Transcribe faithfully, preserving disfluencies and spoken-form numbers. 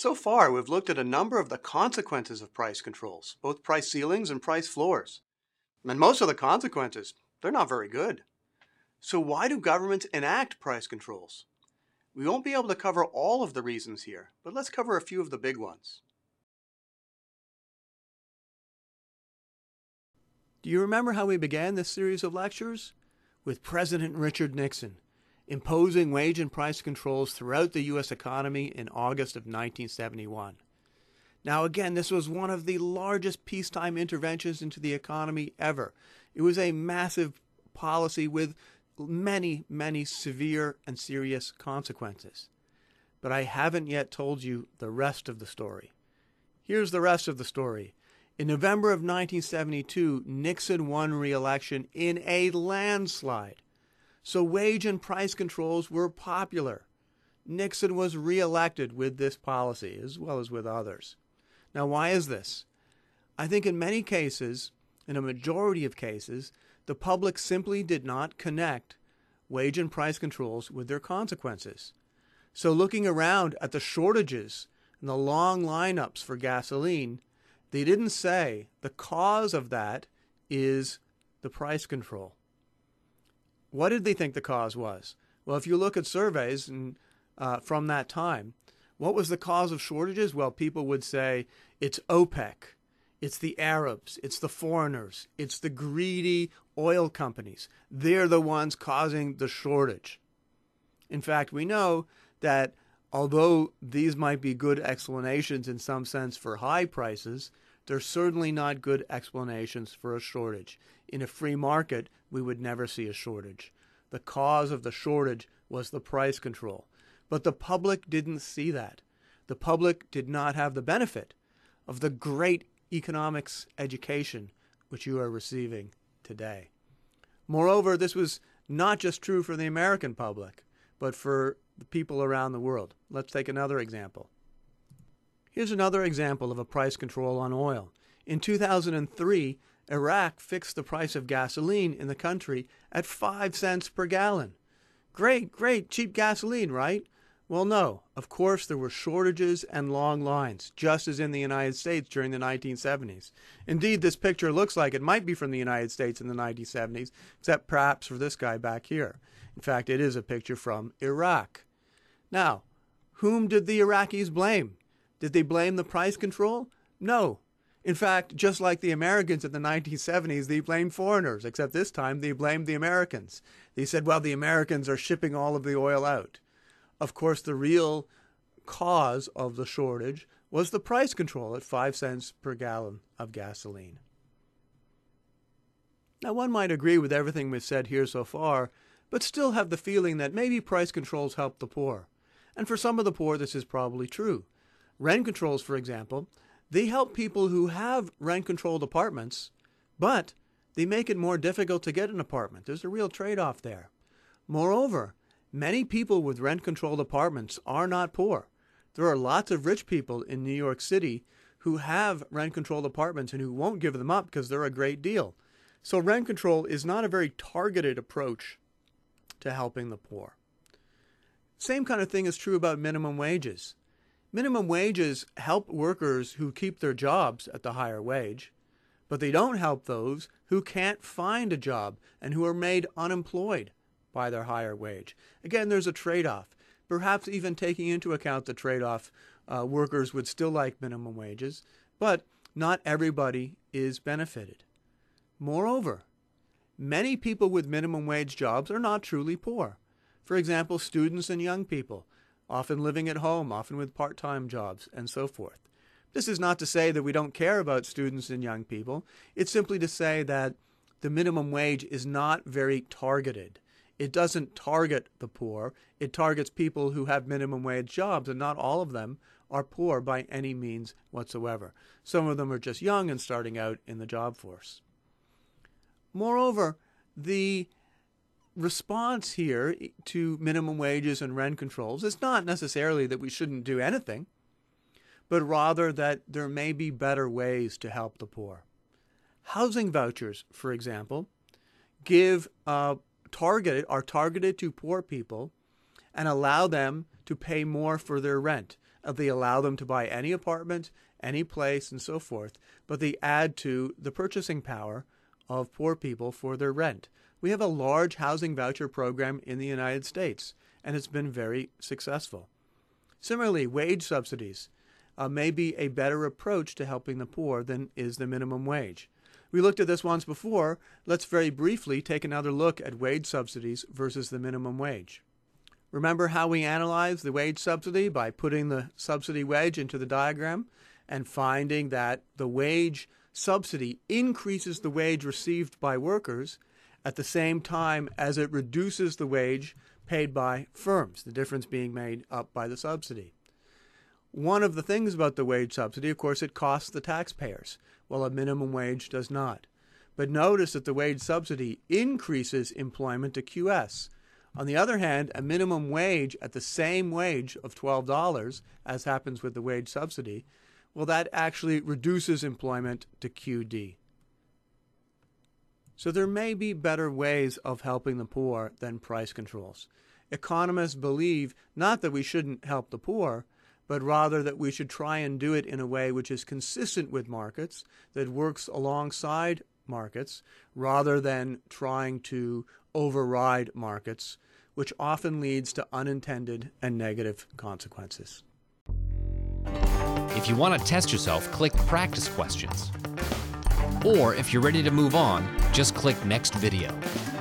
So far, we've looked at a number of the consequences of price controls, both price ceilings and price floors. And most of the consequences, they're not very good. So why do governments enact price controls? We won't be able to cover all of the reasons here, but let's cover a few of the big ones. Do you remember how we began this series of lectures? With President Richard Nixon imposing wage and price controls throughout the U S economy in August of nineteen seventy-one. Now again, this was one of the largest peacetime interventions into the economy ever. It was a massive policy with many, many severe and serious consequences. But I haven't yet told you the rest of the story. Here's the rest of the story. In November of nineteen seventy-two, Nixon won re-election in a landslide. So wage and price controls were popular. Nixon was re-elected with this policy, as well as with others. Now, why is this? I think in many cases, in a majority of cases, the public simply did not connect wage and price controls with their consequences. So looking around at the shortages and the long lineups for gasoline, they didn't say the cause of that is the price control. What did they think the cause was? Well, if you look at surveys and, uh, from that time, what was the cause of shortages? Well, people would say it's OPEC, it's the Arabs, it's the foreigners, it's the greedy oil companies. They're the ones causing the shortage. In fact, we know that although these might be good explanations in some sense for high prices, they're certainly not good explanations for a shortage. In a free market, we would never see a shortage. The cause of the shortage was the price control. But the public didn't see that. The public did not have the benefit of the great economics education which you are receiving today. Moreover, this was not just true for the American public, but for the people around the world. Let's take another example. Here's another example of a price control on oil. In two thousand three, Iraq fixed the price of gasoline in the country at five cents per gallon. Great, great, cheap gasoline, right? Well, no. Of course, there were shortages and long lines, just as in the United States during the nineteen seventies. Indeed, this picture looks like it might be from the United States in the nineteen seventies, except perhaps for this guy back here. In fact, it is a picture from Iraq. Now, whom did the Iraqis blame? Did they blame the price control? No. In fact, just like the Americans in the nineteen seventies, they blamed foreigners, except this time they blamed the Americans. They said, well, the Americans are shipping all of the oil out. Of course, the real cause of the shortage was the price control at five cents per gallon of gasoline. Now, one might agree with everything we've said here so far, but still have the feeling that maybe price controls help the poor. And for some of the poor, this is probably true. Rent controls, for example, they help people who have rent-controlled apartments, but they make it more difficult to get an apartment. There's a real trade-off there. Moreover, many people with rent-controlled apartments are not poor. There are lots of rich people in New York City who have rent-controlled apartments and who won't give them up because they're a great deal. So rent control is not a very targeted approach to helping the poor. Same kind of thing is true about minimum wages. Minimum wages help workers who keep their jobs at the higher wage, but they don't help those who can't find a job and who are made unemployed by their higher wage. Again, there's a trade-off. Perhaps even taking into account the trade-off, uh, workers would still like minimum wages, but not everybody is benefited. Moreover, many people with minimum wage jobs are not truly poor. For example, students and young people, often living at home, often with part-time jobs, and so forth. This is not to say that we don't care about students and young people. It's simply to say that the minimum wage is not very targeted. It doesn't target the poor. It targets people who have minimum wage jobs, and not all of them are poor by any means whatsoever. Some of them are just young and starting out in the job force. Moreover, the response here to minimum wages and rent controls is not necessarily that we shouldn't do anything, but rather that there may be better ways to help the poor. Housing vouchers, for example, give uh, targeted are targeted to poor people and allow them to pay more for their rent. Uh, They allow them to buy any apartment, any place, and so forth, but they add to the purchasing power of poor people for their rent. We have a large housing voucher program in the United States, and it's been very successful. Similarly, wage subsidies uh, may be a better approach to helping the poor than is the minimum wage. We looked at this once before. Let's very briefly take another look at wage subsidies versus the minimum wage. Remember how we analyzed the wage subsidy by putting the subsidy wedge into the diagram and finding that the wage subsidy increases the wage received by workers at the same time as it reduces the wage paid by firms, the difference being made up by the subsidy. One of the things about the wage subsidy, of course, it costs the taxpayers, while a minimum wage does not. But notice that the wage subsidy increases employment to Q S. On the other hand, a minimum wage at the same wage of twelve dollars, as happens with the wage subsidy, well, that actually reduces employment to Q D. So there may be better ways of helping the poor than price controls. Economists believe not that we shouldn't help the poor, but rather that we should try and do it in a way which is consistent with markets, that works alongside markets, rather than trying to override markets, which often leads to unintended and negative consequences. If you want to test yourself, click Practice Questions. Or if you're ready to move on, just click Next Video.